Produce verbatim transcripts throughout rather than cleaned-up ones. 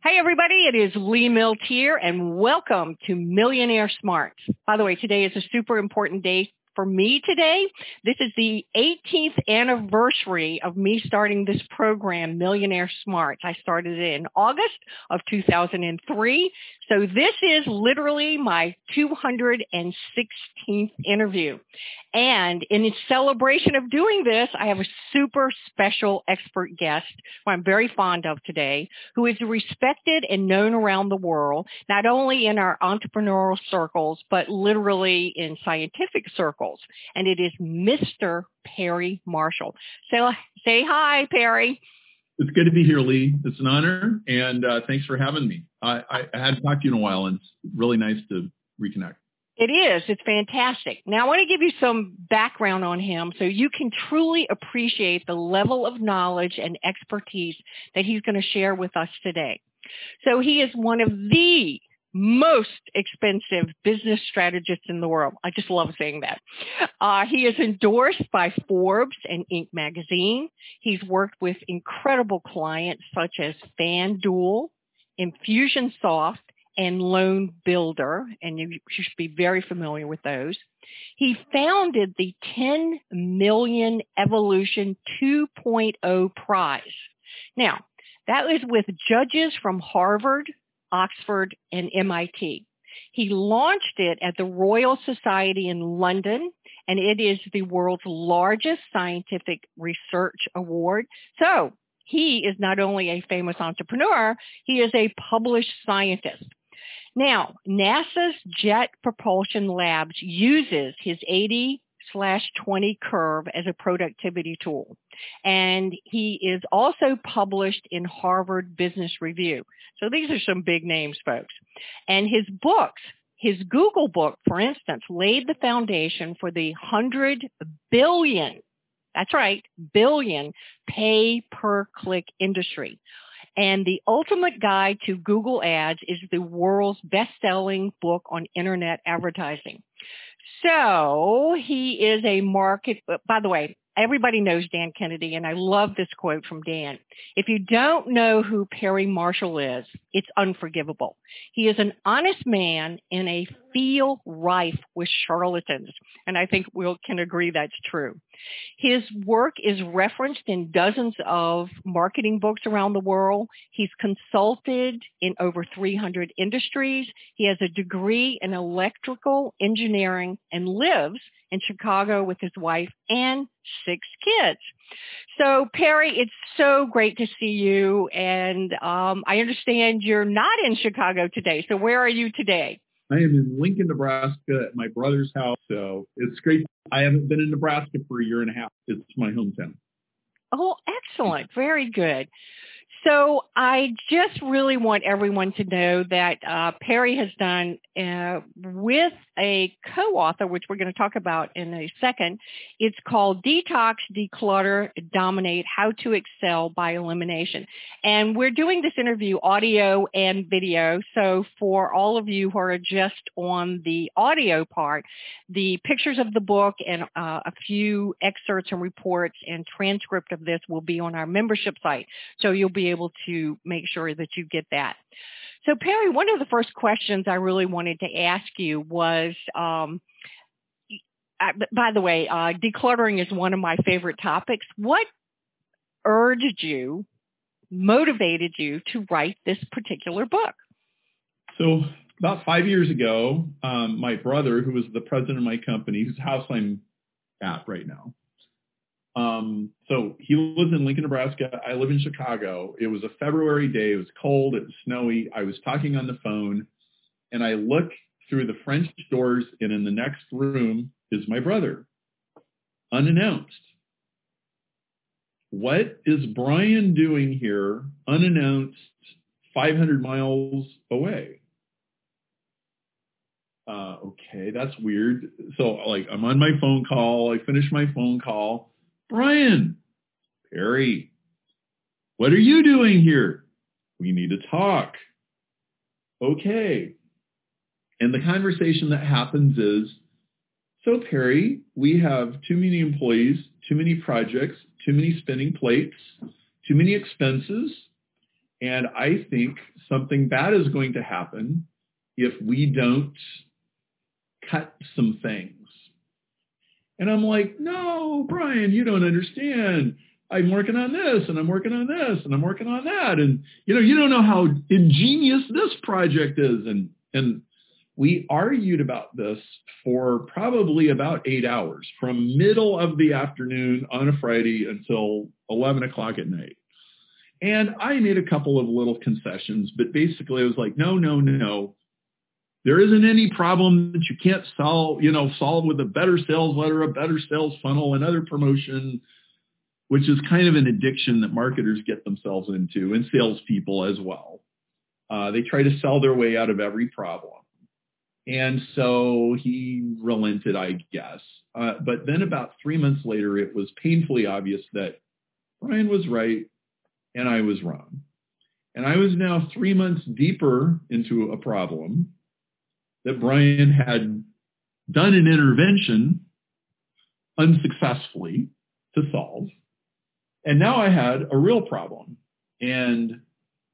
Hey, everybody, it is Lee Milt here, and welcome to Millionaire Smart. By the way, today is a super important day for me today. This is the eighteenth anniversary of me starting this program, Millionaire Smart. I started it in August of two thousand three. So this is literally my two hundred sixteenth interview. And in celebration of doing this, I have a super special expert guest who I'm very fond of today, who is respected and known around the world, not only in our entrepreneurial circles, but literally in scientific circles. And it is Mister Perry Marshall. So say hi, Perry. It's good to be here, Lee. It's an honor, and uh, thanks for having me. I, I, I hadn't talked to you in a while, and it's really nice to reconnect. It is. It's fantastic. Now, I want to give you some background on him so you can truly appreciate the level of knowledge and expertise that he's going to share with us today. So he is one of the most expensive business strategists in the world. I just love saying that. Uh, he is endorsed by Forbes and Inc magazine. He's worked with incredible clients such as FanDuel, Infusionsoft, and Loan Builder, and you should be very familiar with those. He founded the ten million Evolution two point oh Prize. Now, that was with judges from Harvard, Oxford, and M I T. He launched it at the Royal Society in London, and it is the world's largest scientific research award. So he is not only a famous entrepreneur, he is a published scientist. Now, NASA's Jet Propulsion Labs uses his eighty slash twenty curve as a productivity tool. And he is also published in Harvard Business Review. So these are some big names, folks. And his books, his Google book, for instance, laid the foundation for the one hundred billion, that's right, billion pay-per-click industry. And The Ultimate Guide to Google Ads is the world's best-selling book on internet advertising. So he is a market, by the way, everybody knows Dan Kennedy, and I love this quote from Dan. If you don't know who Perry Marshall is, it's unforgivable. He is an honest man in a field rife with charlatans, and I think we can agree that's true. His work is referenced in dozens of marketing books around the world. He's consulted in over three hundred industries. He has a degree in electrical engineering and lives in Chicago with his wife and six kids. So, Perry, it's so great to see you. And um, I understand you're not in Chicago today. So where are you today? I am in Lincoln, Nebraska at my brother's house. So it's great. I haven't been in Nebraska for a year and a half. It's my hometown. Oh, excellent. Very good. So I just really want everyone to know that uh, Perry has done uh, with a co-author, which we're going to talk about in a second. It's called Detox, Declutter, Dominate, How to Excel by Elimination. And we're doing this interview audio and video. So for all of you who are just on the audio part, the pictures of the book and uh, a few excerpts and reports and transcript of this will be on our membership site. So you'll be able to make sure that you get that. So Perry, one of the first questions I really wanted to ask you was, um, I, by the way, uh, decluttering is one of my favorite topics. What urged you, motivated you to write this particular book? So about five years ago, um, my brother, who was the president of my company, whose house I'm at right now, Um, so he lives in Lincoln, Nebraska. I live in Chicago. It was a February day. It was cold. It was snowy. I was talking on the phone, and I look through the French doors, and in the next room is my brother, unannounced. What is Brian doing here, unannounced, five hundred miles away? Uh, okay, that's weird. So, like, I'm on my phone call. I finish my phone call. Brian, Perry, what are you doing here? We need to talk. Okay. And the conversation that happens is, so Perry, we have too many employees, too many projects, too many spinning plates, too many expenses, And I think something bad is going to happen if we don't cut some things. And I'm like, no, Brian, you don't understand. I'm working on this and I'm working on this and I'm working on that. And, you know, you don't know how ingenious this project is. And, and we argued about this for probably about eight hours from middle of the afternoon on a Friday until eleven o'clock at night. And I made a couple of little concessions, but basically I was like, no, no, no. There isn't any problem that you can't solve, you know, solve with a better sales letter, a better sales funnel, another promotion, which is kind of an addiction that marketers get themselves into, and salespeople as well. Uh, they try to sell their way out of every problem. And so he relented, I guess. Uh, but then about three months later, it was painfully obvious that Brian was right and I was wrong. And I was now three months deeper into a problem that Brian had done an intervention unsuccessfully to solve. And now I had a real problem. And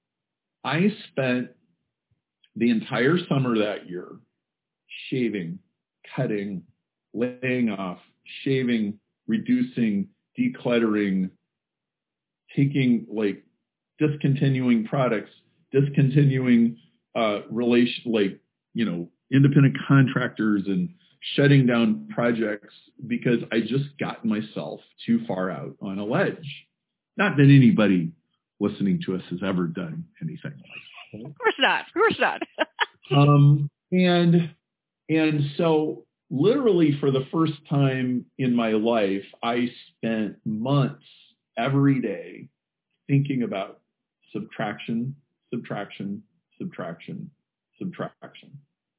I spent the entire summer that year shaving, cutting, laying off, shaving, reducing, decluttering, taking, like, discontinuing products, discontinuing uh, relation, like, you know, independent contractors, and shutting down projects because I just got myself too far out on a ledge. Not that anybody listening to us has ever done anything like that. Of course not. Of course not. um, and and so literally for the first time in my life, I spent months every day thinking about subtraction, subtraction, subtraction, subtraction.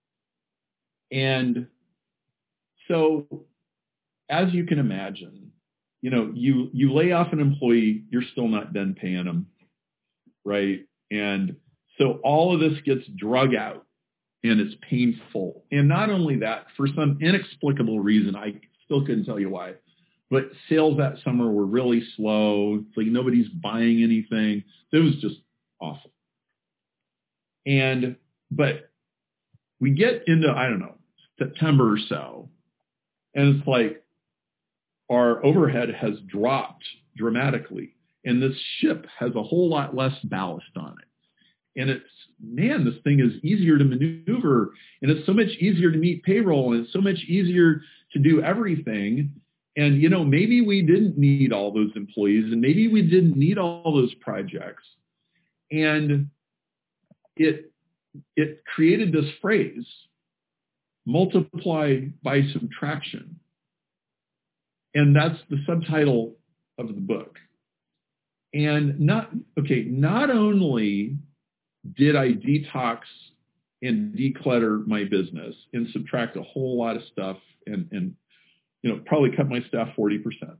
And so, as you can imagine, you know, you, you lay off an employee, you're still not done paying them, right? And so all of this gets drug out, and it's painful. And not only that, for some inexplicable reason, I still couldn't tell you why, but sales that summer were really slow. It's like nobody's buying anything. It was just awful. And, but we get into, I don't know, September or so, and it's like our overhead has dropped dramatically, and this ship has a whole lot less ballast on it. And it's, man, this thing is easier to maneuver, and it's so much easier to meet payroll, and it's so much easier to do everything. And, you know, maybe we didn't need all those employees, and maybe we didn't need all those projects. And it, it created this phrase, multiply by subtraction. And that's the subtitle of the book. And not, okay, not only did I detox and declutter my business and subtract a whole lot of stuff and, and you know, probably cut my staff forty percent,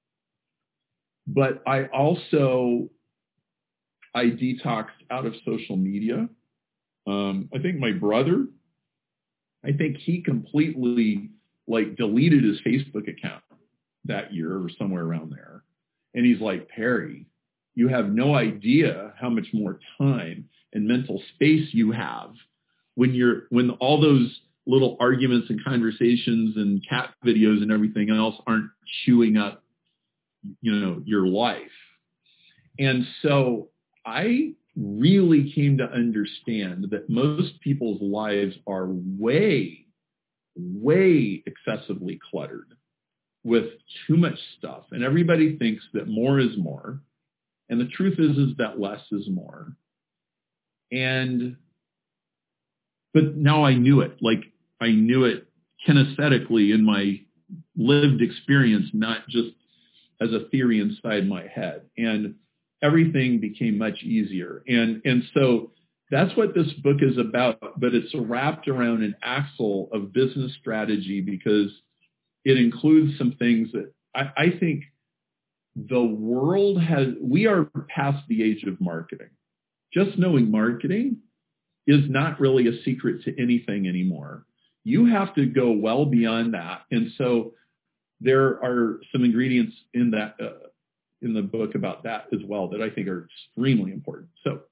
but I also, I detoxed out of social media. Um, I think my brother, I think he completely like deleted his Facebook account that year or somewhere around there. And he's like, Perry, you have no idea how much more time and mental space you have when you're, when all those little arguments and conversations and cat videos and everything else aren't chewing up, you know, your life. And so I really came to understand that most people's lives are way, way excessively cluttered with too much stuff. And everybody thinks that more is more. And the truth is, is that less is more. And, but now I knew it, like I knew it kinesthetically in my lived experience, not just as a theory inside my head. And everything became much easier. And, and so that's what this book is about, but it's wrapped around an axle of business strategy because it includes some things that I, I think the world has, we are past the age of marketing. Just knowing marketing is not really a secret to anything anymore. You have to go well beyond that. And so there are some ingredients in that, uh, in the book about that as well that I think are extremely important. So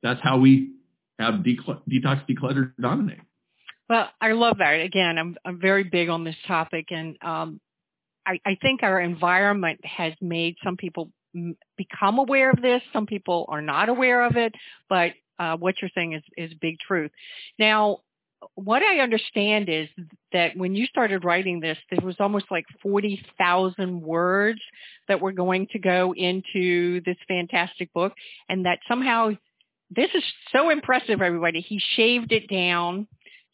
that's how we have decl- detox, declutter, dominate. Well, I love that. Again, I'm I'm very big on this topic, and um, I, I think our environment has made some people m- become aware of this. Some people are not aware of it, but uh, what you're saying is is big truth. Now, what I understand is that when you started writing this, there was almost like forty thousand words that were going to go into this fantastic book, and that somehow this is so impressive, everybody. He shaved it down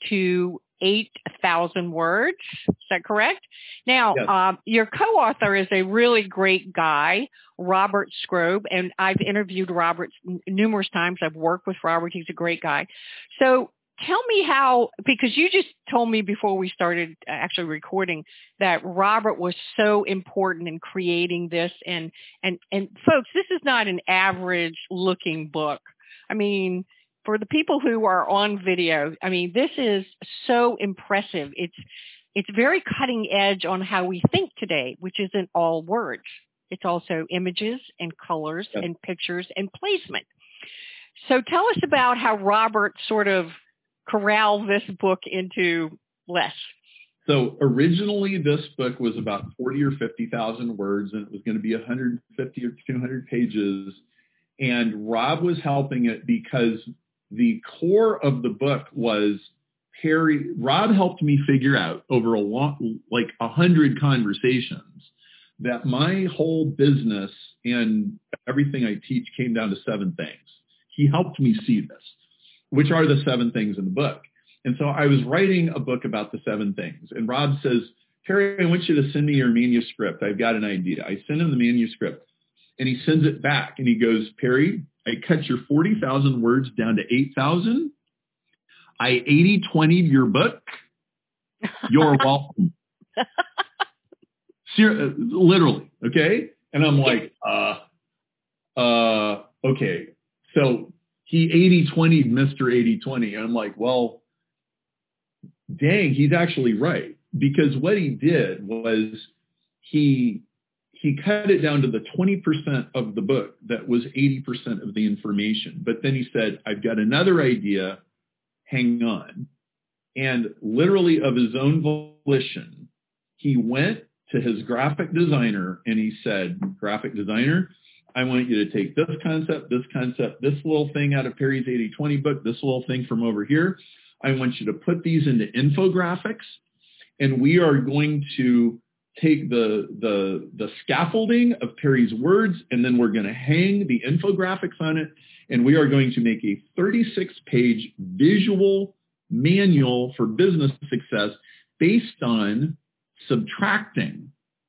to eight thousand words. Is that correct? Now, Yes. um, your co-author is a really great guy, Robert Skrobe, and I've interviewed Robert n- numerous times. I've worked with Robert. He's a great guy. So tell me how, because you just told me before we started actually recording that Robert was so important in creating this. And, and, and folks, this is not an average looking book. I mean, for the people who are on video, I mean, this is so impressive. It's it's very cutting edge on how we think today, which isn't all words. It's also images and colors Yes. and pictures and placement. So tell us about how Robert sort of corralled this book into less. So originally, this book was about forty or fifty thousand words, and it was going to be one hundred fifty or two hundred pages. And Rob was helping it because the core of the book was Perry. Rob helped me figure out over a long, like a hundred conversations, that my whole business and everything I teach came down to seven things. He helped me see this, which are the seven things in the book. And so I was writing a book about the seven things. And Rob says, Terry, I want you to send me your manuscript. I've got an idea. I send him the manuscript. And he sends it back and he goes, Perry, I cut your forty thousand words down to eight thousand. I eighty twenty'd your book. You're welcome. Ser- literally. Okay. And I'm like, uh, uh, okay. So he eighty twenty'd Mister eighty twenty. And I'm like, well, dang, he's actually right. Because what he did was he, he cut it down to the twenty percent of the book that was eighty percent of the information. But then he said, I've got another idea. Hang on. And literally of his own volition, he went to his graphic designer and he said, graphic designer, I want you to take this concept, this concept, this little thing out of Perry's eighty twenty book, this little thing from over here. I want you to put these into infographics, and we are going to take the, the, the scaffolding of Perry's words, and then we're going to hang the infographics on it, and we are going to make a thirty-six page visual manual for business success based on subtracting.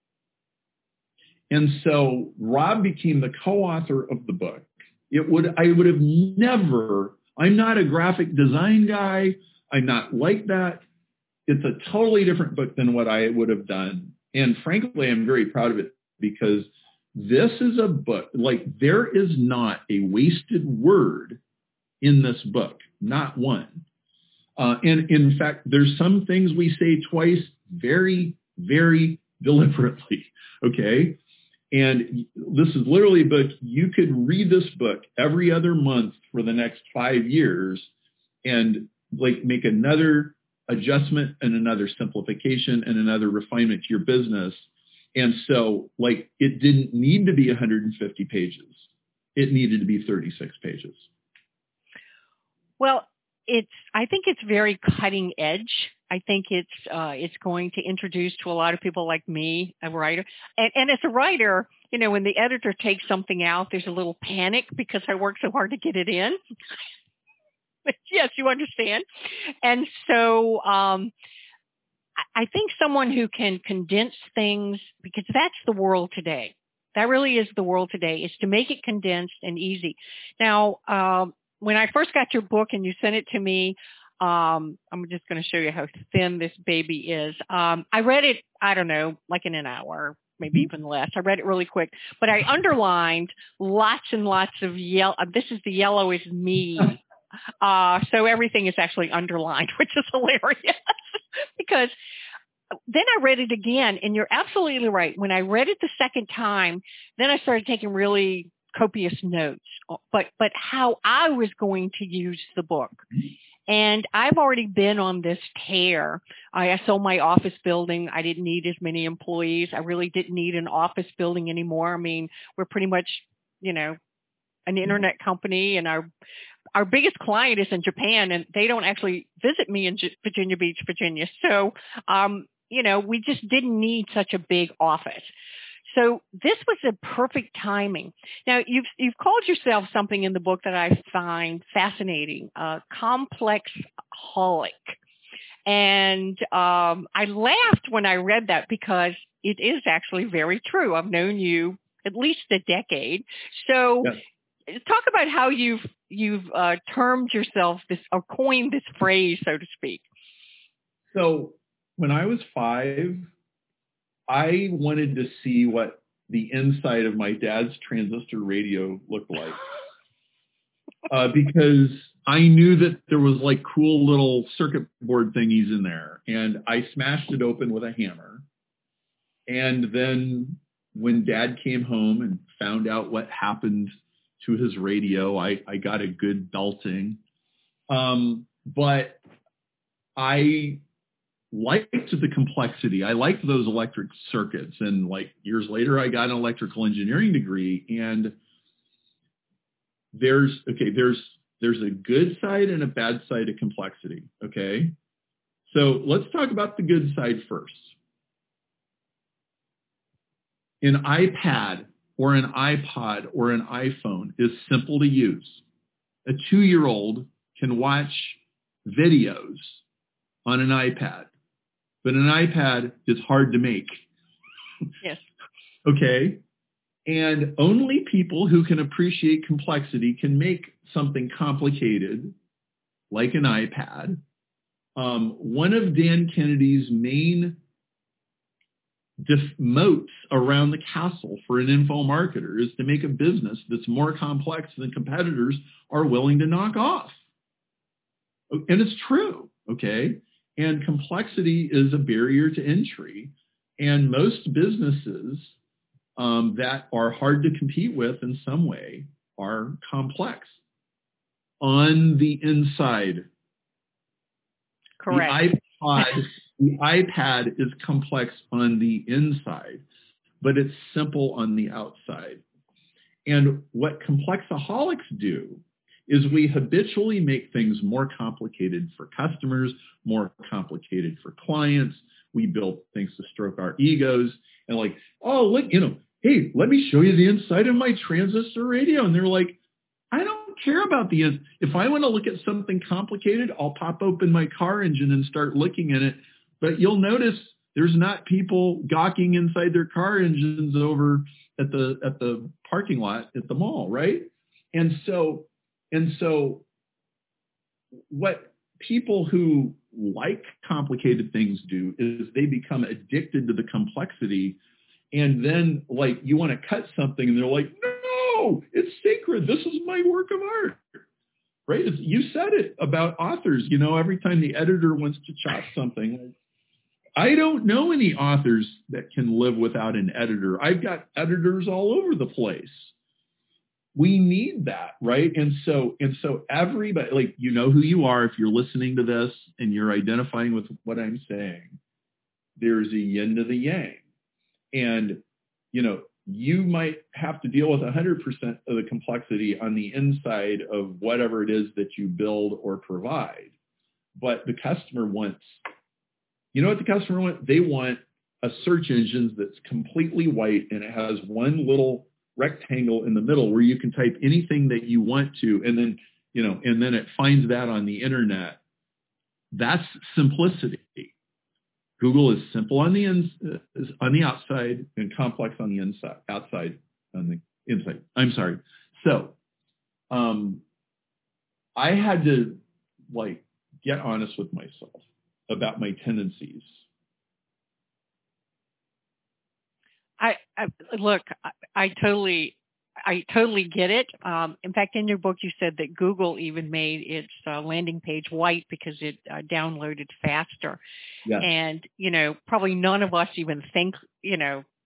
And so Rob became the co-author of the book. It would, I would have never, I'm not a graphic design guy. I'm not like that. It's a totally different book than what I would have done. And frankly, I'm very proud of it because this is a book, like there is not a wasted word in this book, not one. Uh, and in fact, there's some things we say twice very, very deliberately, okay? And this is literally a book, you could read this book every other month for the next five years and like make another adjustment and another simplification and another refinement to your business. And so like it didn't need to be one hundred fifty pages. It needed to be thirty-six pages. Well, it's, I think it's very cutting edge. I think it's, uh, it's going to introduce to a lot of people like me, a writer. And, and as a writer, you know, when the editor takes something out, there's a little panic because I work so hard to get it in. But yes, you understand. And so, um, I think someone who can condense things, because that's the world today. That really is the world today, is to make it condensed and easy. Now, um, when I first got your book and you sent it to me, um, I'm just going to show you how thin this baby is. Um, I read it, I don't know, like in an hour, maybe even less. I read it really quick, but I underlined lots and lots of yellow. This is the yellow is me. Uh, so everything is actually underlined, which is hilarious because then I read it again, and you're absolutely right. When I read it the second time, then I started taking really copious notes, but but how I was going to use the book. And I've already been on this tear. I sold my office building. I didn't need as many employees. I really didn't need an office building anymore. I mean, we're pretty much, you know, an internet company, and our our biggest client is in Japan, and they don't actually visit me in G- Virginia Beach, Virginia. So, um, you know, we just didn't need such a big office. So this was a perfect timing. Now, you've you've called yourself something in the book that I find fascinating, uh, complex holic. And um, I laughed when I read that because it is actually very true. I've known you at least a decade. So yeah. Talk about how you've you've uh, termed yourself this or coined this phrase, so to speak. So when I was five, I wanted to see what the inside of my dad's transistor radio looked like uh, because I knew that there was like cool little circuit board thingies in there, and I smashed it open with a hammer. And then when Dad came home and found out what happened to his radio, I, I got a good belting. Um, but I liked the complexity. I liked those electric circuits. And like years later, I got an electrical engineering degree. And there's, okay, there's, there's a good side and a bad side of complexity. Okay. So let's talk about the good side first. An iPad or an iPod or an iPhone is simple to use. A two-year-old can watch videos on an iPad, but an iPad is hard to make. Yes. Okay? And only people who can appreciate complexity can make something complicated like an iPad. Um, one of Dan Kennedy's main moats around the castle for an info marketer is to make a business that's more complex than competitors are willing to knock off. And it's true, okay? And complexity is a barrier to entry. And most businesses um, that are hard to compete with in some way are complex on the inside. Correct. The iPod, the iPad is complex on the inside, but it's simple on the outside. And what complexaholics do is we habitually make things more complicated for customers, more complicated for clients. We build things to stroke our egos and like, oh, look, you know, hey, let me show you the inside of my transistor radio. And they're like, I don't care about the, if I want to look at something complicated, I'll pop open my car engine and start looking at it. But you'll notice there's not people gawking inside their car engines over at the, at the parking lot at the mall, right? And so, and so what people who like complicated things do is they become addicted to the complexity. And then like you want to cut something and they're like, no, it's sacred. This is my work of art, right? It's, you said it about authors, you know, every time the editor wants to chop something. I don't know any authors that can live without an editor. I've got editors all over the place. We need that, right? And so, and so everybody, like, you know who you are if you're listening to this and you're identifying with what I'm saying. There's a yin to the yang. And, you know, you might have to deal with one hundred percent of the complexity on the inside of whatever it is that you build or provide. But the customer wants, you know what the customer wants? They want a search engine that's completely white and it has one little rectangle in the middle where you can type anything that you want to, and then, you know, and then it finds that on the internet. That's simplicity. Google is simple on the ins, uh, on the outside and complex on the inside, outside on the inside. I'm sorry. So, um, I had to like get honest with myself about my tendencies. I, I look, I, I totally, I totally get it. Um, in fact, in your book, you said that Google even made its uh, landing page white because it uh, downloaded faster. Yes. And, you know, probably none of us even think, you know,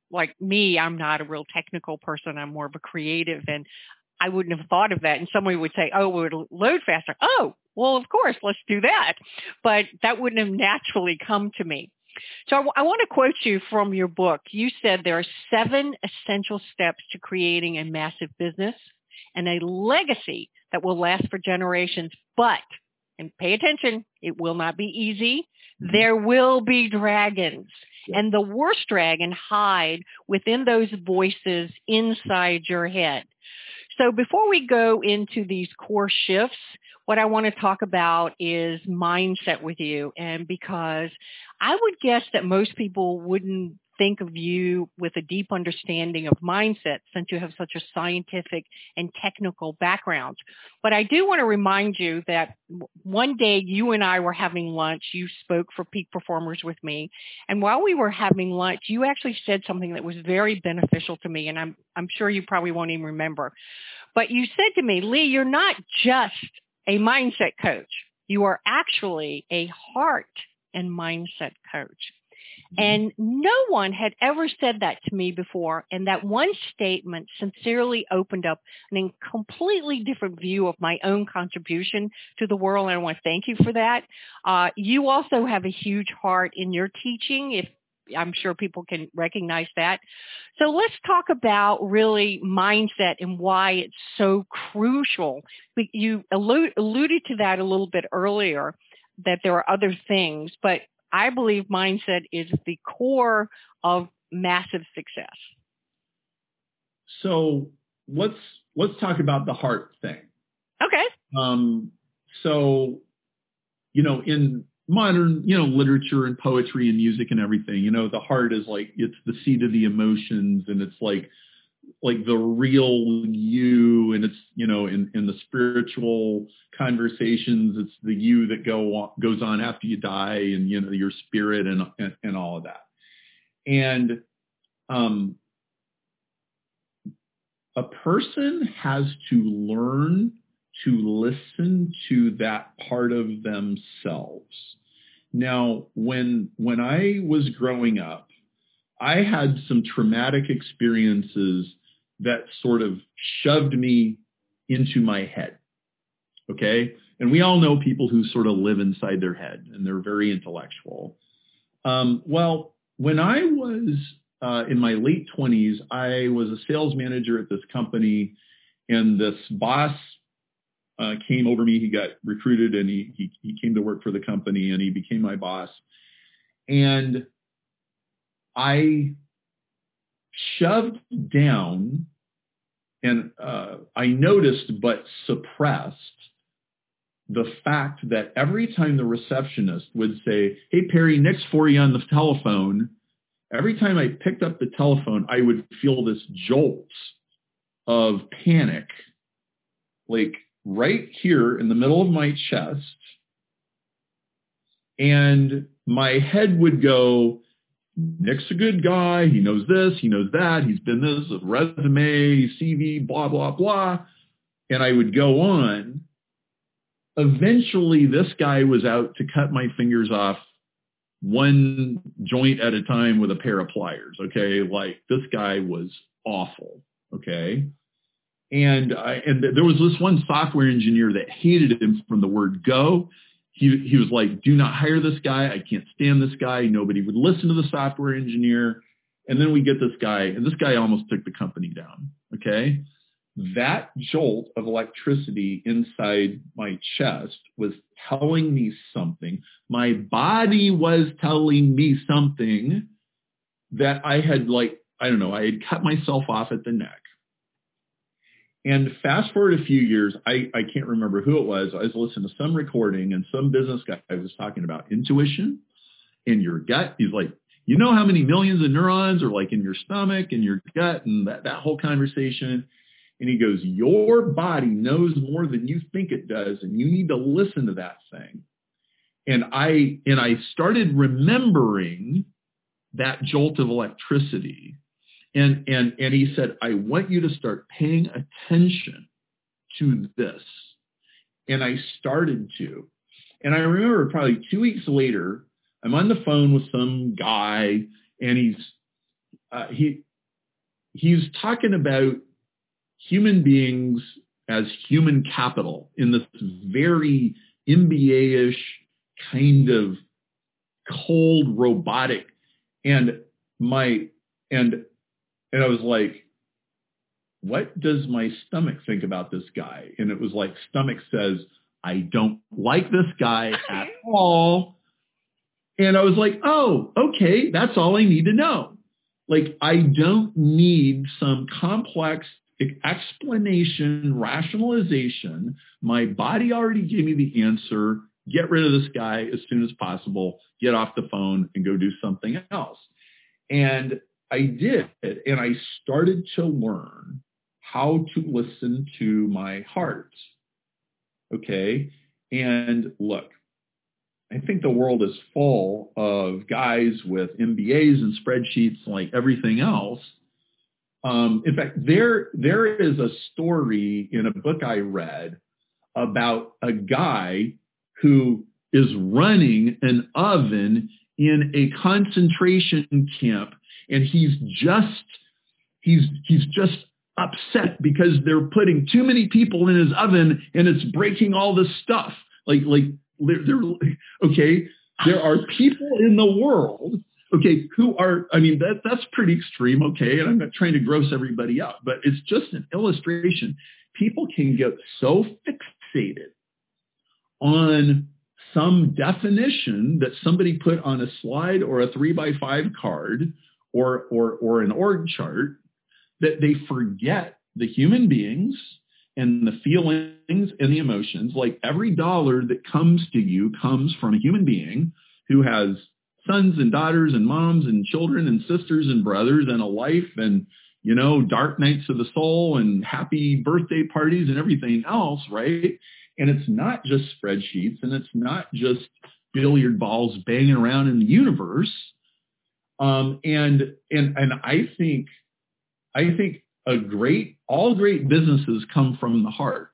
like me, I'm not a real technical person. I'm more of a creative, and I wouldn't have thought of that. And somebody would say, oh, it would load faster. Oh, well, of course, let's do that. But that wouldn't have naturally come to me. So I, w- I want to quote you from your book. You said there are seven essential steps to creating a massive business and a legacy that will last for generations. But, and pay attention, it will not be easy. Mm-hmm. There will be dragons. Yeah. And the worst dragon hide within those voices inside your head. So before we go into these core shifts, what I want to talk about is mindset with you. And because I would guess that most people wouldn't think of you with a deep understanding of mindset since you have such a scientific and technical background. But I do want to remind you that one day you and I were having lunch. You spoke for Peak Performers with me. And while we were having lunch, you actually said something that was very beneficial to me. And I'm, I'm sure you probably won't even remember. But you said to me, Lee, you're not just a mindset coach. You are actually a heart and mindset coach. And no one had ever said that to me before. And that one statement sincerely opened up a completely different view of my own contribution to the world. And I want to thank you for that. Uh, you also have a huge heart in your teaching, if I'm sure people can recognize that. So let's talk about really mindset and why it's so crucial. You allude, alluded to that a little bit earlier, that there are other things, but I believe mindset is the core of massive success. So let's let's talk about the heart thing. Okay. Um, so, you know, in modern, you know, literature and poetry and music and everything, you know, the heart is like, it's the seat of the emotions, and it's like, like the real you, and it's, you know, in, in the spiritual conversations, it's the you that go on, goes on after you die, and, you know, your spirit and, and, and all of that. And, um, a person has to learn to listen to that part of themselves. Now, when, when I was growing up, I had some traumatic experiences that sort of shoved me into my head. Okay. And we all know people who sort of live inside their head, and they're very intellectual. Um, well, when I was uh, in my late twenties, I was a sales manager at this company, and this boss uh, came over me. He got recruited, and he, he, he came to work for the company, and he became my boss. And I shoved down, and uh, I noticed but suppressed the fact that every time the receptionist would say, "Hey, Perry, Nick's for you on the telephone," every time I picked up the telephone, I would feel this jolt of panic, like right here in the middle of my chest. And my head would go, Nick's a good guy. He knows this. He knows that. He's been this, resume, C V, blah, blah, blah. And I would go on. Eventually, this guy was out to cut my fingers off one joint at a time with a pair of pliers. Okay. Like, this guy was awful. Okay. And I, and there was this one software engineer that hated him from the word go. He, he was like, "Do not hire this guy. I can't stand this guy." Nobody would listen to the software engineer. And then we get this guy, and this guy almost took the company down. Okay. That jolt of electricity inside my chest was telling me something. My body was telling me something that I had, like, I don't know, I had cut myself off at the neck. And fast forward a few years, I, I can't remember who it was. I was listening to some recording, and some business guy was talking about intuition in your gut. He's like, you know how many millions of neurons are like in your stomach and your gut, and that, that whole conversation. And he goes, your body knows more than you think it does, and you need to listen to that thing. And I and I started remembering that jolt of electricity. And, and, and he said, I want you to start paying attention to this. And I started to. And I remember probably two weeks later, I'm on the phone with some guy, and he's uh, he he's talking about human beings as human capital in this very M B A-ish kind of cold robotic. And my, and, and I was like, what does my stomach think about this guy? And it was like, stomach says, I don't like this guy at all. And I was like, oh, okay, that's all I need to know. Like, I don't need some complex explanation, rationalization. My body already gave me the answer. Get rid of this guy as soon as possible. Get off the phone and go do something else. And I did. And I started to learn how to listen to my heart. Okay. And look, I think the world is full of guys with M B As and spreadsheets like everything else. Um, in fact, there there is a story in a book I read about a guy who is running an oven in a concentration camp, and he's just he's he's just upset because they're putting too many people in his oven and it's breaking all this stuff. Like like they're, they're okay. There are people in the world, okay, who are, I mean, that that's pretty extreme, okay, and I'm not trying to gross everybody out, but it's just an illustration. People can get so fixated on some definition that somebody put on a slide or a three by five card or or or an org chart that they forget the human beings and the feelings and the emotions. Like, every dollar that comes to you comes from a human being who has sons and daughters and moms and children and sisters and brothers and a life and, you know, dark nights of the soul and happy birthday parties and everything else, right? And it's not just spreadsheets, and it's not just billiard balls banging around in the universe. Um, and and and I think I think a great all great businesses come from the heart.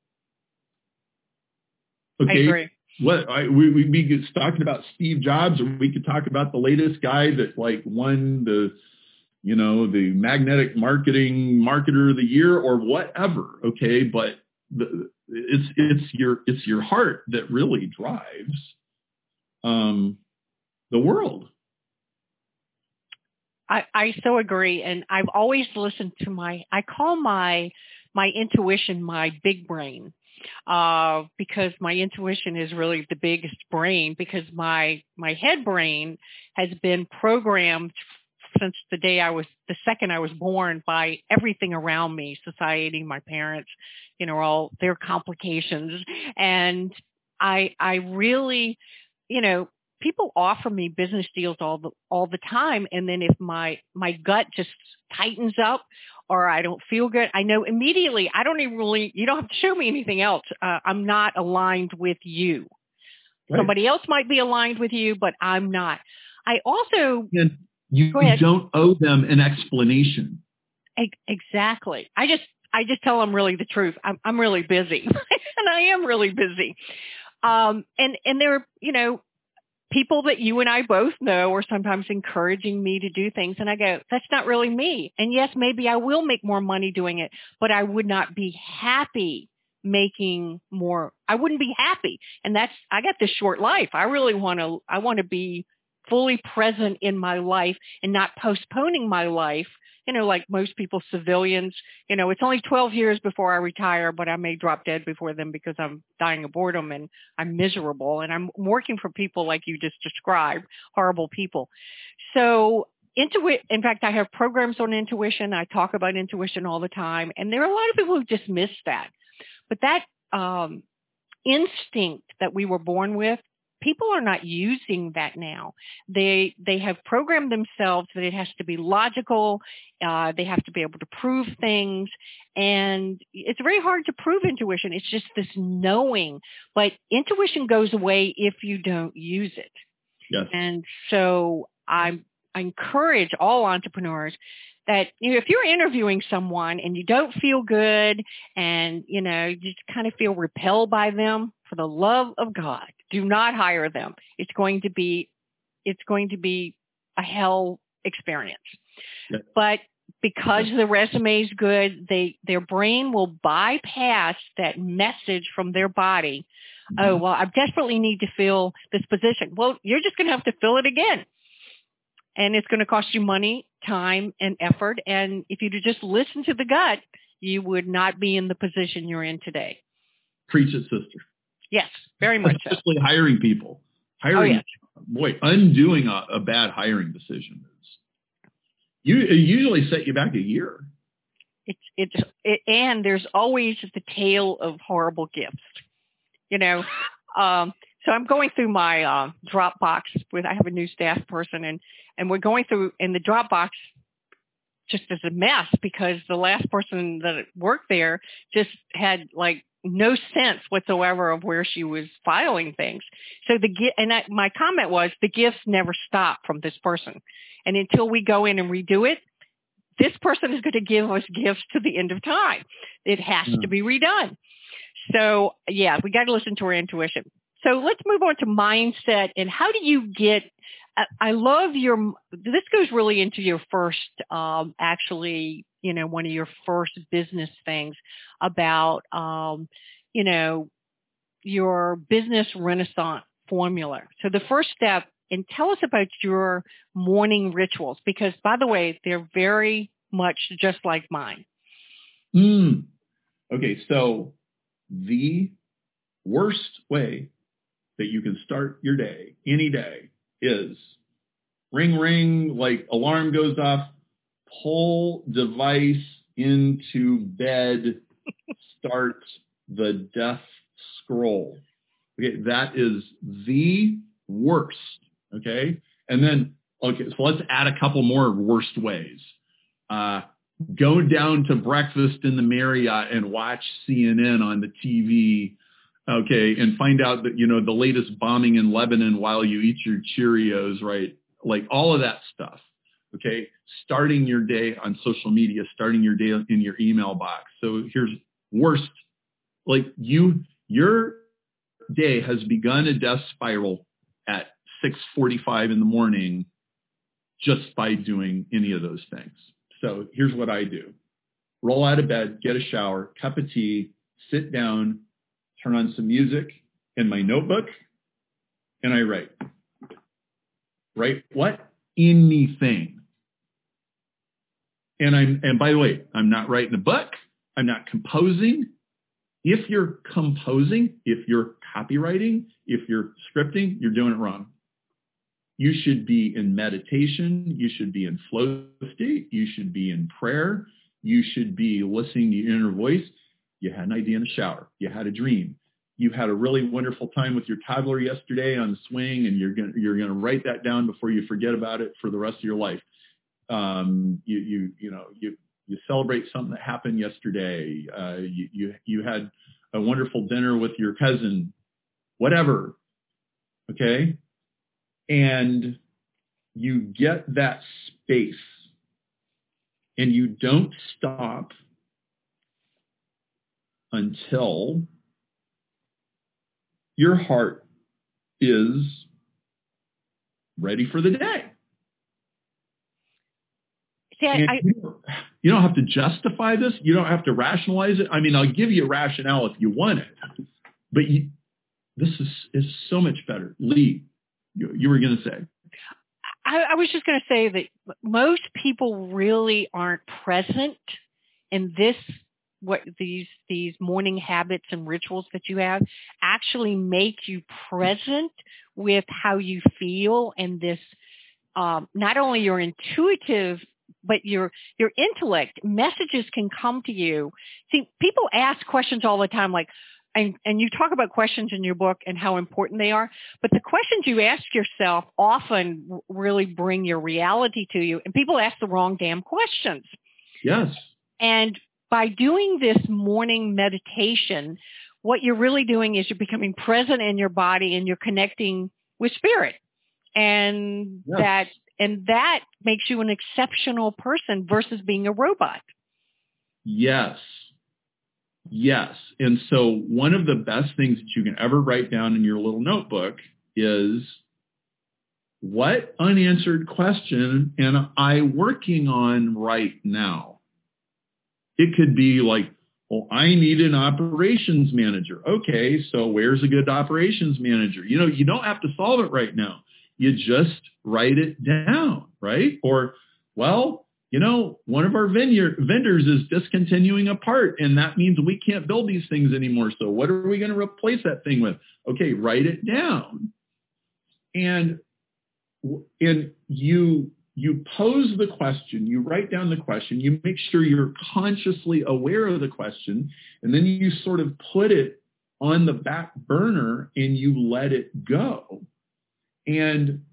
Okay. I agree. What I, we we be talking about Steve Jobs, or we could talk about the latest guy that like won the, you know, the magnetic marketing marketer of the year or whatever. Okay, but the, it's it's your it's your heart that really drives um, the world. I, I so agree, and I've always listened to my. I call my my intuition my big brain. Uh, because my intuition is really the biggest brain, because my my head brain has been programmed since the day I was, the second I was born, by everything around me, society, my parents, you know, all their complications. And I I really, you know, people offer me business deals all the all the time, and then if my my gut just tightens up, or I don't feel good, I know immediately. I don't even really, you don't have to show me anything else. Uh, I'm not aligned with you. Right. Somebody else might be aligned with you, but I'm not. I also, and you don't owe them an explanation. Exactly. I just, I just tell them really the truth. I'm, I'm really busy, and I am really busy. Um, and, and there are, you know, people that you and I both know are sometimes encouraging me to do things. And I go, that's not really me. And yes, maybe I will make more money doing it, but I would not be happy making more. I wouldn't be happy. And that's, I got this short life. I really want to, I want to be fully present in my life and not postponing my life. You know, like most people, civilians, you know, it's only twelve years before I retire, but I may drop dead before then because I'm dying of boredom and I'm miserable. And I'm working for people like you just described, horrible people. So intuit, in fact, I have programs on intuition. I talk about intuition all the time. And there are a lot of people who just miss that. But that um, instinct that we were born with, people are not using that now. They they have programmed themselves that it has to be logical. Uh, they have to be able to prove things. And it's very hard to prove intuition. It's just this knowing. But intuition goes away if you don't use it. Yes. And so I, I encourage all entrepreneurs that, you know, if you're interviewing someone and you don't feel good and, you know, you just kind of feel repelled by them, for the love of God, do not hire them. It's going to be, it's going to be a hell experience. Yeah. But because the resume is good, they their brain will bypass that message from their body. Mm-hmm. Oh, well, I desperately need to fill this position. Well, you're just going to have to fill it again. And it's going to cost you money, time, and effort. And if you'd just listen to the gut, you would not be in the position you're in today. Preach it, sister. Yes, very much so. Especially hiring people. Hiring, oh, yes. Boy, undoing a, a bad hiring decision is, you, it usually set you back a year. It's, it's, it, and there's always the tale of horrible gifts. You know, um, so I'm going through my uh, Dropbox with, I have a new staff person, and, and we're going through, and the Dropbox just is a mess because the last person that worked there just had like no sense whatsoever of where she was filing things. So the and I, my comment was the gifts never stop from this person, and until we go in and redo it, this person is going to give us gifts to the end of time. It has yeah. to be redone. So yeah, we got to listen to our intuition. So let's move on to mindset and how do you get. I love your, this goes really into your first, um, actually, you know, one of your first business things about, um, you know, your business renaissance formula. So the first step, and tell us about your morning rituals, because by the way, they're very much just like mine. Mm. Okay. So the worst way that you can start your day, any day, is ring, ring, like alarm goes off, pull device into bed, start the death scroll. Okay, that is the worst, okay? And then, okay, so let's add a couple more worst ways. Uh, go down to breakfast in the Marriott and watch C N N on the T V. Okay, and find out that, you know, the latest bombing in Lebanon while you eat your Cheerios, right? Like all of that stuff, okay? Starting your day on social media, starting your day in your email box. So here's worst, like you, your day has begun a death spiral at six forty-five in the morning just by doing any of those things. So here's what I do. Roll out of bed, get a shower, cup of tea, sit down, turn on some music in my notebook, and I write. Write what? Anything. And I'm, and by the way, I'm not writing a book. I'm not composing. If you're composing, if you're copywriting, if you're scripting, you're doing it wrong. You should be in meditation. You should be in flow state. You should be in prayer. You should be listening to your inner voice. You had an idea in the shower. You had a dream. You had a really wonderful time with your toddler yesterday on the swing, and you're going you're going to write that down before you forget about it for the rest of your life. Um, you you you know you you celebrate something that happened yesterday. Uh, you you you had a wonderful dinner with your cousin, whatever. Okay, and you get that space, and you don't stop until your heart is ready for the day. See, I, I, you, don't, you don't have to justify this. You don't have to rationalize it. I mean, I'll give you a rationale if you want it. But you, this is, is so much better. Lee, you, you were going to say. I, I was just going to say that most people really aren't present in this, what these these morning habits and rituals that you have actually make you present with how you feel, and this um, not only your intuitive but your your intellect. Messages can come to you. See, people ask questions all the time, like, and, and you talk about questions in your book and how important they are, but the questions you ask yourself often really bring your reality to you, and people ask the wrong damn questions. Yes. And by doing this morning meditation, what you're really doing is you're becoming present in your body and you're connecting with spirit. And yes. that and that makes you an exceptional person versus being a robot. Yes. Yes. And so one of the best things that you can ever write down in your little notebook is what unanswered question am I working on right now? It could be like, well, I need an operations manager. Okay, so where's a good operations manager? You know, you don't have to solve it right now. You just write it down, right? Or, well, you know, one of our vineyard, vendors is discontinuing a part, and that means we can't build these things anymore. So what are we going to replace that thing with? Okay, write it down. And, and you, you pose the question, you write down the question, you make sure you're consciously aware of the question, and then you sort of put it on the back burner and you let it go. And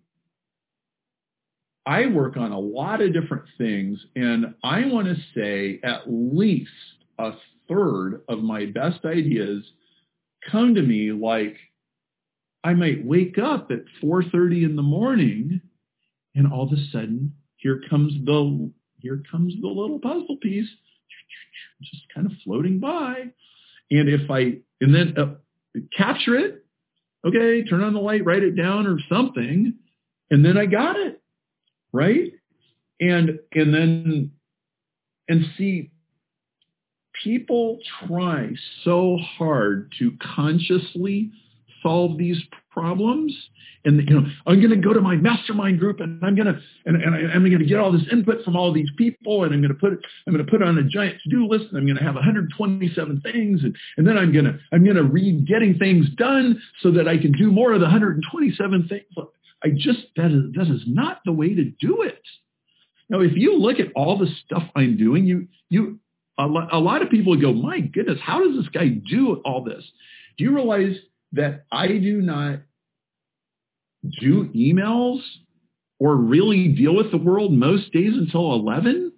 I work on a lot of different things, and I want to say at least a third of my best ideas come to me like I might wake up at four thirty in the morning, and all of a sudden here comes the here comes the little puzzle piece, just kind of floating by. And if I and then uh, capture it, okay, turn on the light, write it down or something, and then I got it, right? And and then and see, people try so hard to consciously solve these problems, and you know, I'm going to go to my mastermind group, and I'm going to and, and I, I'm going to get all this input from all these people, and I'm going to put it, I'm going to put it on a giant to-do list, and I'm going to have one hundred twenty-seven things, and, and then I'm going to I'm going to read Getting Things Done so that I can do more of the one hundred twenty-seven things. I just that is that is not the way to do it. Now, if you look at all the stuff I'm doing, you you a lot, a lot of people would go, my goodness, how does this guy do all this? Do you realize that I do not do emails or really deal with the world most days until eleven?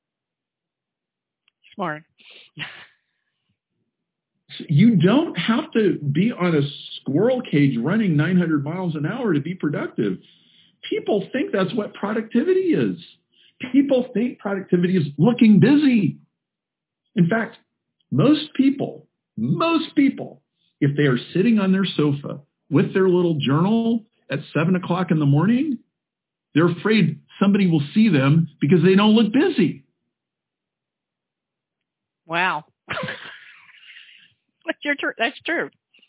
Smart. You don't have to be on a squirrel cage running nine hundred miles an hour to be productive. People think that's what productivity is. People think productivity is looking busy. In fact, most people, most people, if they are sitting on their sofa with their little journal at seven o'clock in the morning, they're afraid somebody will see them because they don't look busy. Wow. That's, tr- that's true.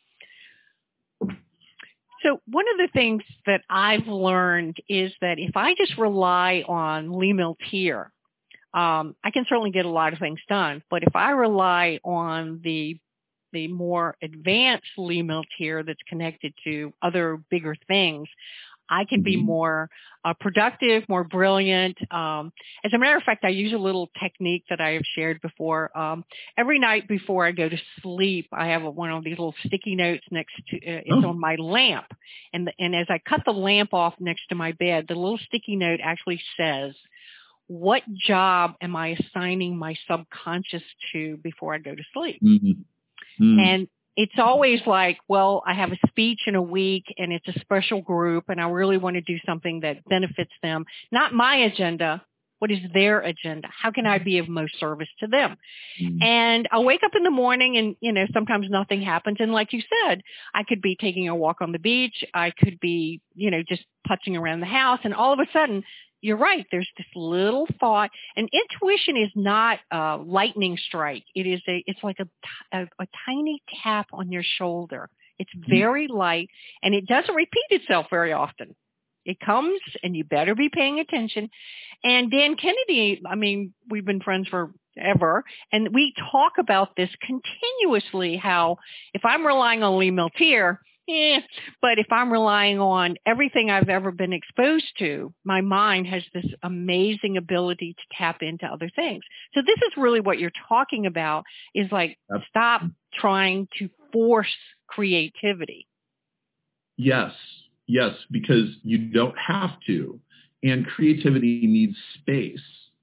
So one of the things that I've learned is that if I just rely on Lee Milteer, um, I can certainly get a lot of things done. But if I rely on the the more advanced Lee Milteer that's connected to other bigger things, I can be more uh, productive, more brilliant. Um, as a matter of fact, I use a little technique that I have shared before. Um, every night before I go to sleep, I have a, one of these little sticky notes next to, uh, it's oh. on my lamp. And, the, and as I cut the lamp off next to my bed, the little sticky note actually says, what job am I assigning my subconscious to before I go to sleep? Mm-hmm. Mm. And it's always like, well, I have a speech in a week and it's a special group and I really want to do something that benefits them. Not my agenda. What is their agenda? How can I be of most service to them? Mm. And I'll wake up in the morning and, you know, sometimes nothing happens. And like you said, I could be taking a walk on the beach. I could be, you know, just putzing around the house. And all of a sudden, you're right. There's this little thought, and intuition is not a lightning strike. It is a, it's like a, a, a tiny tap on your shoulder. It's very light, and it doesn't repeat itself very often. It comes, and you better be paying attention. And Dan Kennedy, I mean, we've been friends forever, and we talk about this continuously, how if I'm relying on Lee Milteer, Eh, but if I'm relying on everything I've ever been exposed to, my mind has this amazing ability to tap into other things. So this is really what you're talking about, is like, yep. Stop trying to force creativity. Yes, yes, because you don't have to. And creativity needs space.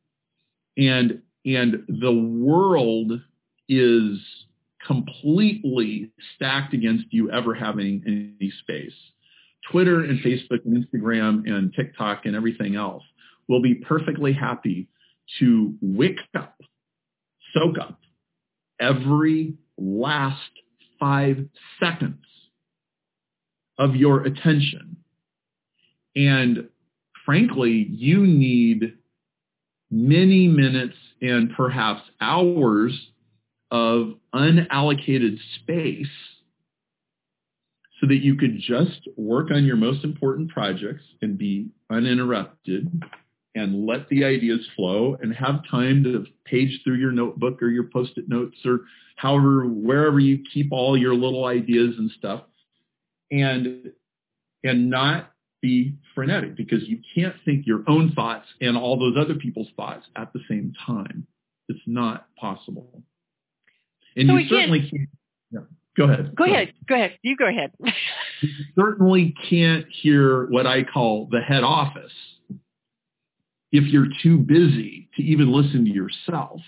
And, and the world is completely stacked against you ever having any space. Twitter and Facebook and Instagram and TikTok and everything else will be perfectly happy to wick up, soak up every last five seconds of your attention. And frankly, you need many minutes and perhaps hours of unallocated space so that you could just work on your most important projects and be uninterrupted and let the ideas flow and have time to page through your notebook or your Post-it notes or however, wherever you keep all your little ideas and stuff, and and not be frenetic, because you can't think your own thoughts and all those other people's thoughts at the same time. It's not possible. And so you again, certainly can't. Yeah, go ahead. Go, go ahead. ahead. Go ahead. You go ahead. You certainly can't hear what I call the head office if you're too busy to even listen to yourself.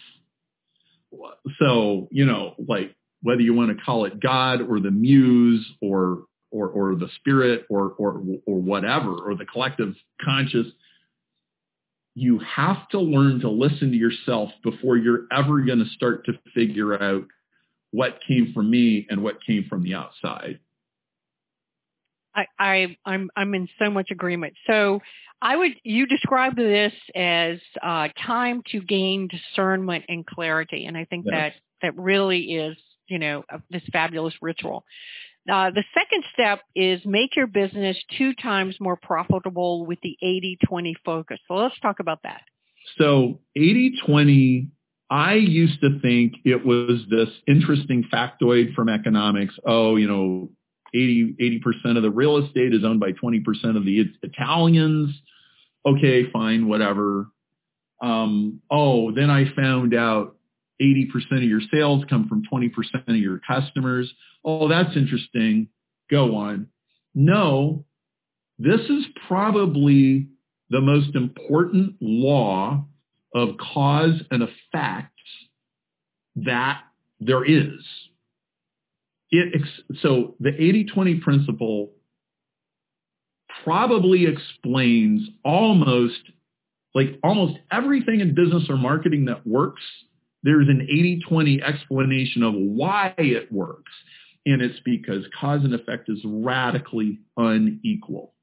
So, you know, like whether you want to call it God or the muse or or or the spirit or or or whatever, or the collective conscious, you have to learn to listen to yourself before you're ever going to start to figure out what came from me and what came from the outside. I, I I'm I'm in so much agreement. So I would you describe this as uh, time to gain discernment and clarity, and I think yes. that that really is, you know, this fabulous ritual. Uh, the second step is make your business two times more profitable with the eighty twenty focus. So let's talk about that. So eighty twenty, I used to think it was this interesting factoid from economics. Oh, you know, eighty percent of the real estate is owned by twenty percent of the Italians. Okay, fine, whatever. Um, oh, then I found out eighty percent of your sales come from twenty percent of your customers. Oh, that's interesting. Go on. No, this is probably the most important law of cause and effect that there is. It, so the eighty twenty principle probably explains almost, like almost everything in business or marketing that works. There's an eighty twenty explanation of why it works. And it's because cause and effect is radically unequal.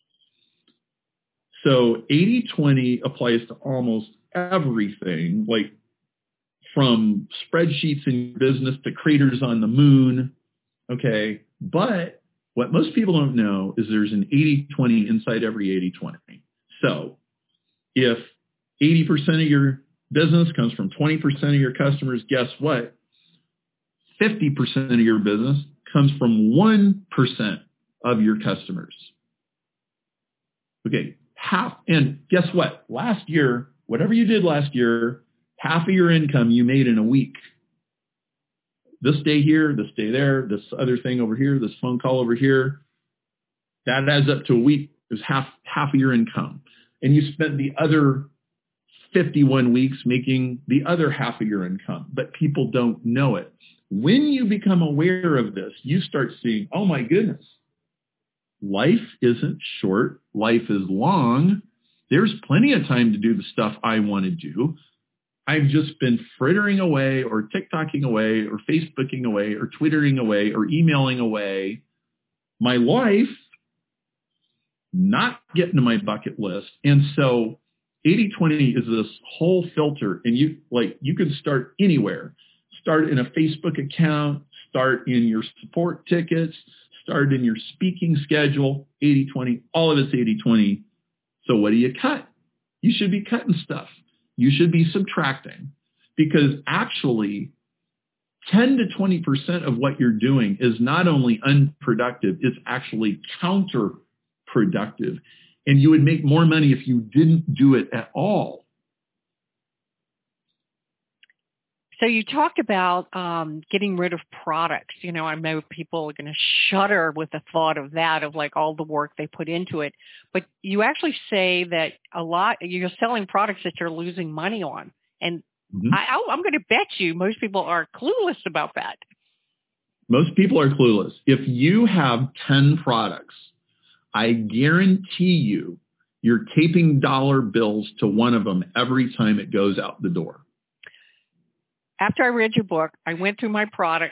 So eighty twenty applies to almost everything, like from spreadsheets in business to craters on the moon. Okay. But what most people don't know is there's an eighty twenty inside every eighty twenty. So if eighty percent of your business comes from twenty percent of your customers, guess what? fifty percent of your business comes from one percent of your customers. Okay, half, and guess what? Last year, whatever you did last year, half of your income you made in a week. This day here, this day there, this other thing over here, this phone call over here, that adds up to a week. Is half half of your income. And you spent the other fifty-one weeks making the other half of your income, but people don't know it. When you become aware of this, you start seeing, oh my goodness, life isn't short, life is long. There's plenty of time to do the stuff I want to do. I've just been frittering away or TikToking away or Facebooking away or Twittering away or emailing away my life, not getting to my bucket list. And so eighty twenty is this whole filter, and you like you can start anywhere. Start in a Facebook account, start in your support tickets, start in your speaking schedule, eighty twenty, all of it's eighty twenty. So what do you cut? You should be cutting stuff. You should be subtracting, because actually ten to twenty percent of what you're doing is not only unproductive, it's actually counterproductive. And you would make more money if you didn't do it at all. So you talked about um, getting rid of products. You know, I know people are going to shudder with the thought of that, of like all the work they put into it. But you actually say that a lot, you're selling products that you're losing money on. And mm-hmm. I, I'm going to bet you most people are clueless about that. Most people are clueless. If you have ten products, I guarantee you, you're taping dollar bills to one of them every time it goes out the door. After I read your book, I went through my products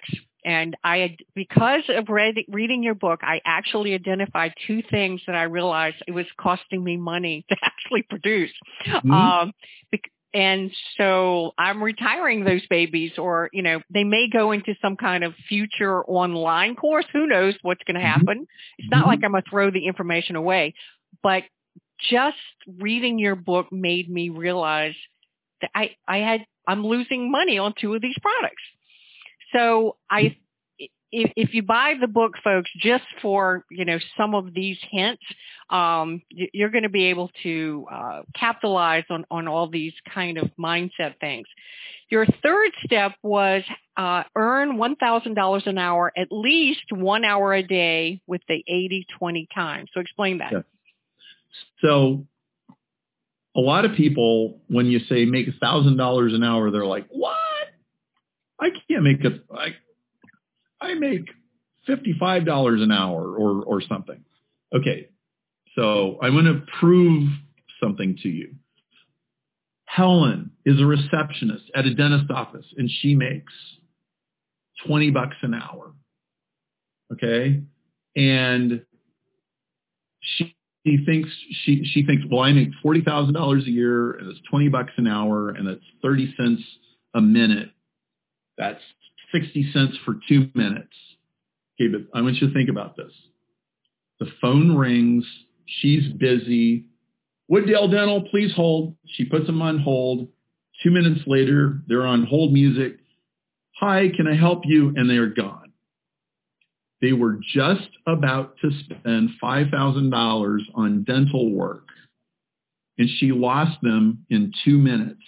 And I had, because of read, reading your book, I actually identified two things that I realized it was costing me money to actually produce. Mm-hmm. Um, and so I'm retiring those babies, or, you know, they may go into some kind of future online course. Who knows what's going to happen? Mm-hmm. It's not mm-hmm. like I'm going to throw the information away, but just reading your book made me realize that I, I had, I'm losing money on two of these products. So I, if, if you buy the book, folks, just for, you know, some of these hints, um, you're going to be able to uh, capitalize on, on all these kind of mindset things. Your third step was uh, earn one thousand dollars an hour, at least one hour a day with the eighty twenty time. So explain that. Yeah. So a lot of people, when you say make one thousand dollars an hour, they're like, what? I can't make a, I, I make fifty-five dollars an hour or, or something. Okay. So I'm going to prove something to you. Helen is a receptionist at a dentist office, and she makes twenty bucks an hour. Okay. And she, she thinks, she, she thinks, well, I make forty thousand dollars a year, and it's twenty bucks an hour, and it's thirty cents a minute. That's sixty cents for two minutes. Okay, but I want you to think about this. The phone rings. She's busy. Wooddale Dental, please hold. She puts them on hold. Two minutes later, they're on hold music. Hi, can I help you? And they're gone. They were just about to spend five thousand dollars on dental work, and she lost them in two minutes.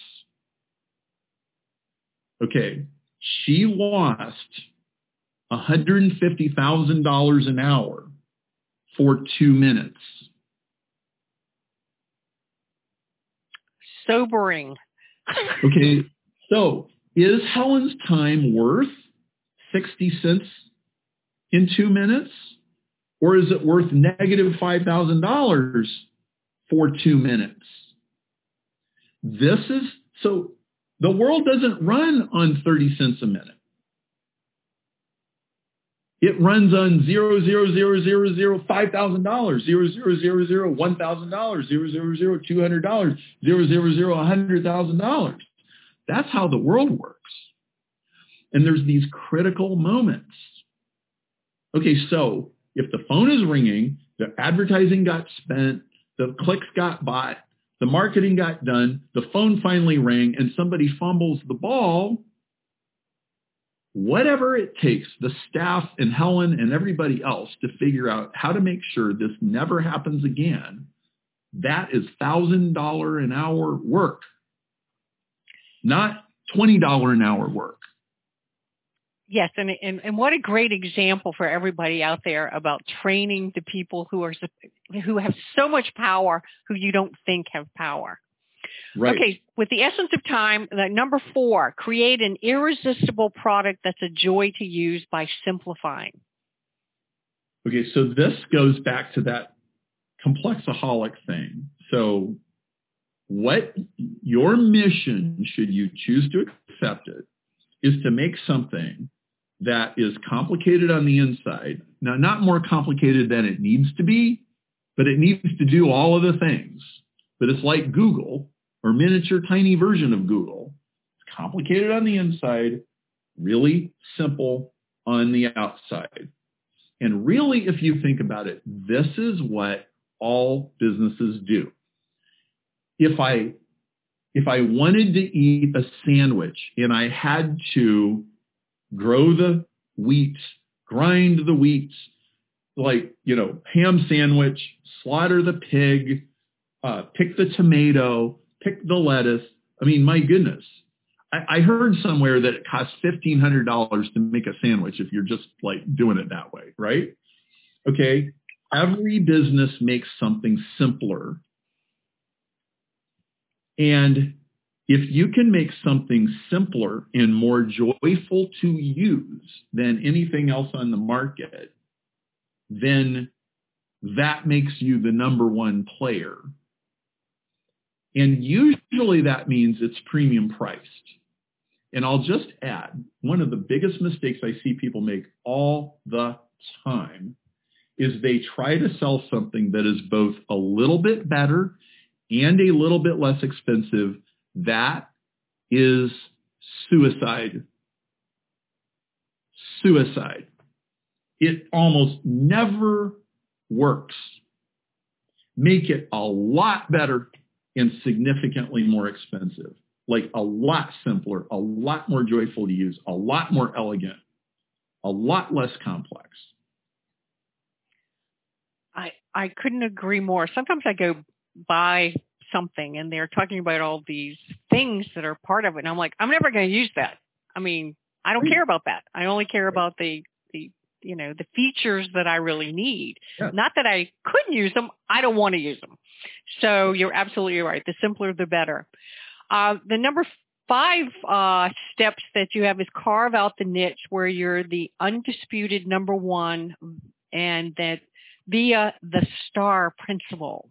Okay. She lost one hundred fifty thousand dollars an hour for two minutes. Sobering. Okay, so is Helen's time worth sixty cents in two minutes? Or is it worth negative five thousand dollars for two minutes? This is, so the world doesn't run on thirty cents a minute. It runs on zero, zero, zero, zero, zero, five thousand dollars, zero, zero, zero, zero, one thousand dollars, zero, zero, zero, two hundred dollars, zero, zero, zero, one hundred thousand dollars. That's how the world works. And there's these critical moments. Okay, so if the phone is ringing, the advertising got spent, the clicks got bought, the marketing got done, the phone finally rang, and somebody fumbles the ball, whatever it takes, the staff and Helen and everybody else to figure out how to make sure this never happens again, that is one thousand dollars an hour work, not twenty dollars an hour work. Yes, and, and and what a great example for everybody out there about training the people who are who have so much power who you don't think have power. Right. Okay, with the essence of time, the number four, create an irresistible product that's a joy to use by simplifying. Okay, so this goes back to that complexaholic thing. So what your mission, should you choose to accept it, is to make something that is complicated on the inside. Now, not more complicated than it needs to be, but it needs to do all of the things. But it's like Google, or miniature tiny version of Google. It's complicated on the inside, really simple on the outside. And really, if you think about it, this is what all businesses do. If I If I wanted to eat a sandwich and I had to grow the wheat, grind the wheat, like, you know, ham sandwich, slaughter the pig, uh, pick the tomato, pick the lettuce. I mean, my goodness. I, I heard somewhere that it costs fifteen hundred dollars to make a sandwich if you're just like doing it that way, right? Okay. Every business makes something simpler. And if you can make something simpler and more joyful to use than anything else on the market, then that makes you the number one player. And usually that means it's premium priced. And I'll just add, one of the biggest mistakes I see people make all the time is they try to sell something that is both a little bit better and a little bit less expensive. That is suicide. Suicide. It almost never works. Make it a lot better and significantly more expensive. Like a lot simpler, a lot more joyful to use, a lot more elegant, a lot less complex. I, I couldn't agree more. Sometimes I go buy something and they're talking about all these things that are part of it. And I'm like, I'm never going to use that. I mean, I don't care about that. I only care about the, the, you know, the features that I really need. Yeah. Not that I couldn't use them. I don't want to use them. So you're absolutely right. The simpler, the better. Uh, the number five uh, steps that you have is carve out the niche where you're the undisputed number one, and that via the STAR principle.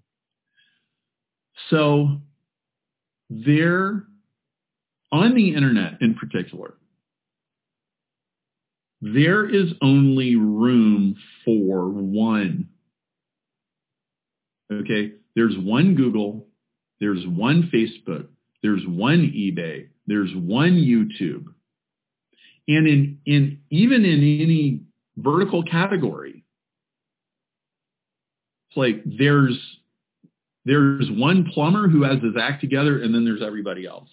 So there, on the internet in particular, there is only room for one. Okay, there's one Google, there's one Facebook, there's one eBay, there's one YouTube. And in, in even in any vertical category, it's like there's there's one plumber who has his act together, and then there's everybody else.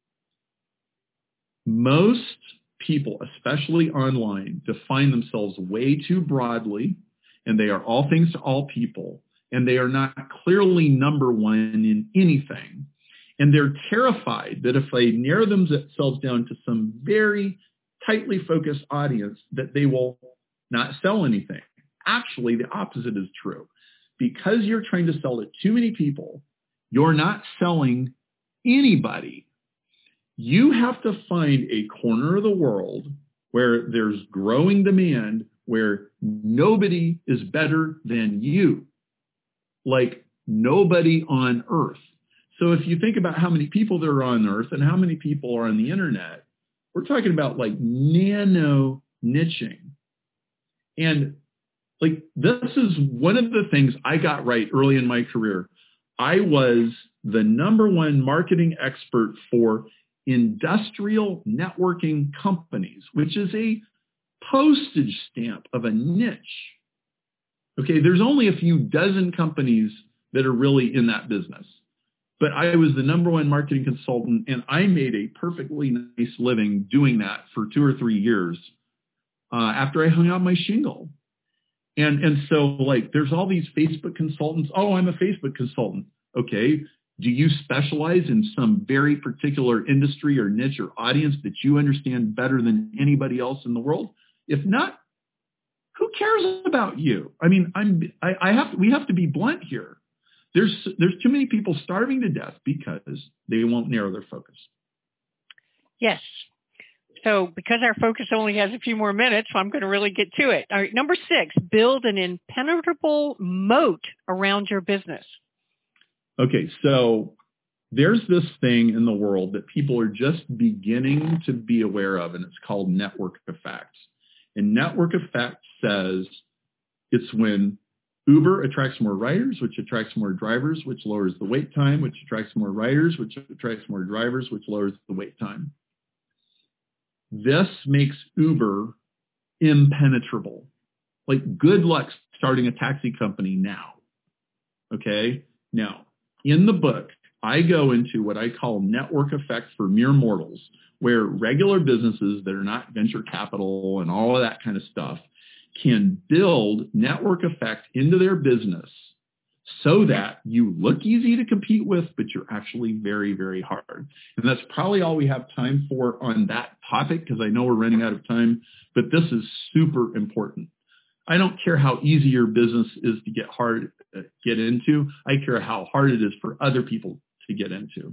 Most people, especially online, define themselves way too broadly, and they are all things to all people, and they are not clearly number one in anything. And they're terrified that if they narrow themselves down to some very tightly focused audience, that they will not sell anything. Actually, the opposite is true. Because you're trying to sell to too many people, you're not selling anybody. You have to find a corner of the world where there's growing demand, where nobody is better than you. Like nobody on earth. So if you think about how many people there are on earth and how many people are on the internet, we're talking about like nano niching. And like this is one of the things I got right early in my career. I was the number one marketing expert for industrial networking companies, which is a postage stamp of a niche. Okay, there's only a few dozen companies that are really in that business. But I was the number one marketing consultant, and I made a perfectly nice living doing that for two or three years uh, after I hung out my shingle. And and so, like, there's all these Facebook consultants. Oh, I'm a Facebook consultant. Okay. Do you specialize in some very particular industry or niche or audience that you understand better than anybody else in the world? If not, who cares about you? I mean, I'm I, I have we have to be blunt here. There's there's too many people starving to death because they won't narrow their focus. Yes. So because our focus only has a few more minutes, I'm going to really get to it. All right, number six, build an impenetrable moat around your business. Okay, so there's this thing in the world that people are just beginning to be aware of, and it's called network effects. And network effect says it's when Uber attracts more riders, which attracts more drivers, which lowers the wait time, which attracts more riders, which attracts more drivers, which lowers the wait time. This makes Uber impenetrable. Like, good luck starting a taxi company now. Okay? Now, in the book, I go into what I call network effect for mere mortals, where regular businesses that are not venture capital and all of that kind of stuff can build network effect into their business so that you look easy to compete with, but you're actually very, very hard. And that's probably all we have time for on that topic, because I know we're running out of time, but this is super important. I don't care how easy your business is to get hard, uh, get into. I care how hard it is for other people to get into.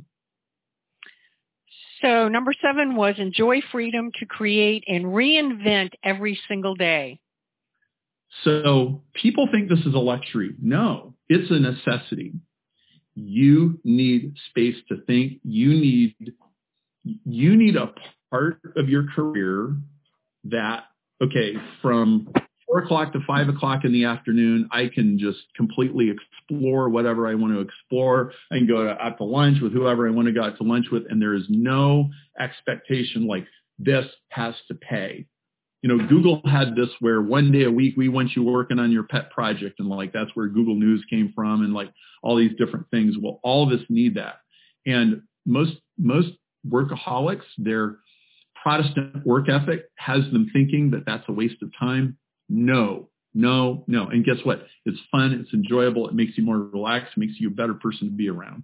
So number seven was enjoy freedom to create and reinvent every single day. So people think this is a luxury. No, it's a necessity. You need space to think. You need, you need a part of your career that, okay, from four o'clock to five o'clock in the afternoon, I can just completely explore whatever I want to explore. I can go to, out to lunch with whoever I want to go out to lunch with, and there is no expectation like this has to pay. You know, Google had this where one day a week we want you working on your pet project, and like that's where Google News came from, and like all these different things. Well, all of us need that, and most most workaholics, their Protestant work ethic has them thinking that that's a waste of time. No, no, no. And guess what? It's fun. It's enjoyable. It makes you more relaxed. It makes you a better person to be around.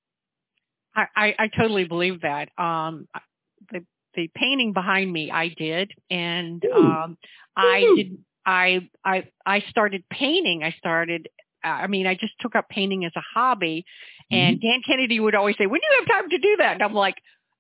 I, I, I totally believe that. Um, the the painting behind me, I did, and um, I did. I I I started painting. I started. I mean, I just took up painting as a hobby. And mm-hmm. Dan Kennedy would always say, "When do you have time to do that?" And I'm like,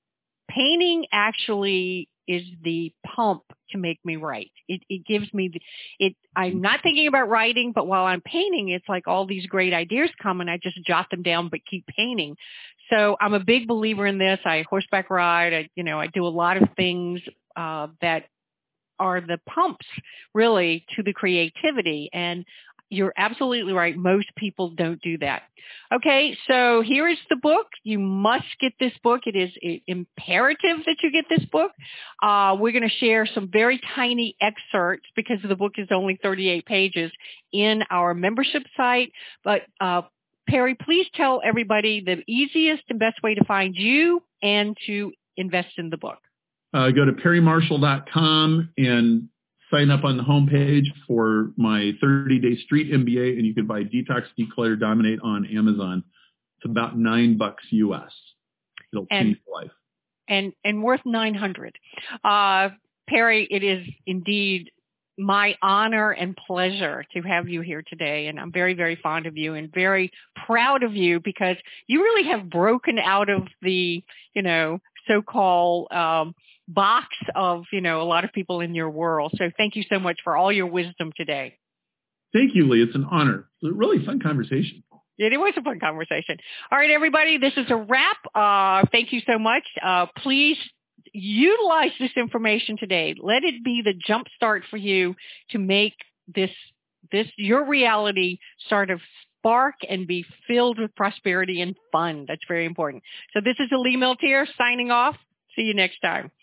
painting actually is the pump to make me write. It, it gives me the, it. I'm not thinking about writing, but while I'm painting, it's like all these great ideas come and I just jot them down, but keep painting. So I'm a big believer in this. I horseback ride. I, you know, I do a lot of things uh, that are the pumps really to the creativity. And you're absolutely right. Most people don't do that. Okay, so here is the book. You must get this book. It is imperative that you get this book. Uh, we're going to share some very tiny excerpts because the book is only thirty-eight pages in our membership site. But uh, Perry, please tell everybody the easiest and best way to find you and to invest in the book. Uh, go to perry marshall dot com and sign up on the homepage for my thirty-day street M B A, and you can buy Detox, Declutter, Dominate on Amazon. It's about nine bucks U S. It'll and, change your life. And and worth nine hundred. Uh, Perry, it is indeed my honor and pleasure to have you here today, and I'm very, very fond of you and very proud of you because you really have broken out of the, you know, so-called um, box of, you know, a lot of people in your world. So thank you so much for all your wisdom today. Thank you, Lee. It's an honor. It's a really fun conversation. It was a fun conversation. All right, everybody, this is a wrap. Uh, thank you so much. Uh, please utilize this information today. Let it be the jump start for you to make this, this your reality start of spark and be filled with prosperity and fun. That's very important. So this is Lee Miltier signing off. See you next time.